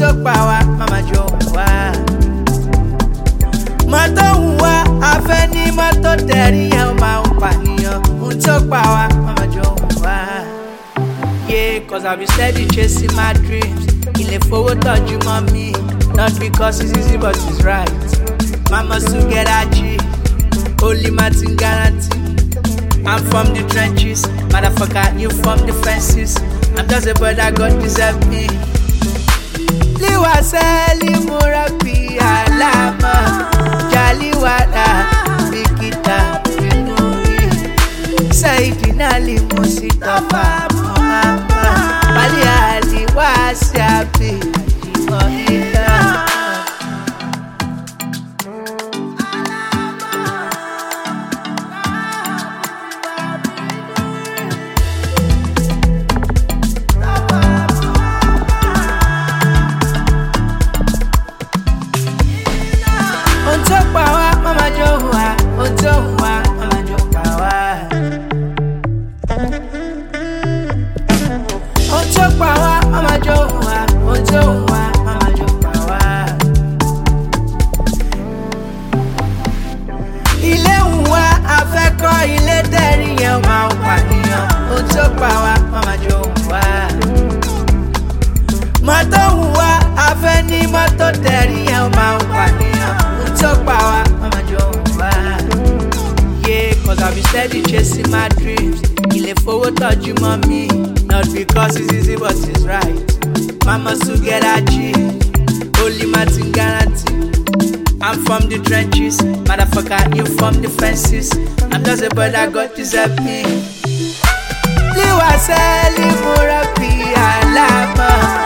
tó pa wá mama jọ wá. Mọ́tò ń wá afẹ́ ní mọ́tò tẹ̀rí yẹn ó máa ń pànìyàn. Ohun tó pa wá mama jọ wá. Yeah, cause I be steady chasing my dreams. Ilé fowó tọ́jú mọ́ mi, not because it's easy but it's right. Mama still get her G, only Martin guarantee. I'm from the trenches, motherfucker, you from the fences. I'm just a boy that God deserve me. Liwa seli murapi alama, jaliwada bikita binuri. Saidina limusitafa muhamba, bali ali wasiapi imohila. Mama Joa, Ojoa, Mama Joa. Ojoa, Mama Joa, Ojoa, Mama Joa. Ilé ń wá afẹ́kọ́ ilé tẹ̀rí yẹn máa ń pànìyàn. Ojoa, Mama Joa. Mọ́tò ń wá afẹ́ ní mọ́tò tẹ̀rí yẹn máa ń pànìyàn. Ojoa. Yeah, cause I be steady chasing my dreams. Ilé fowó tọ́jú mọ́ mi, not because it's easy but it's right. Mama still get her G, only Martin guarantee. I'm from the trenches, motherfucker, you from the fences. I'm just a boy that God deserve me. Liwa seli murapi alama.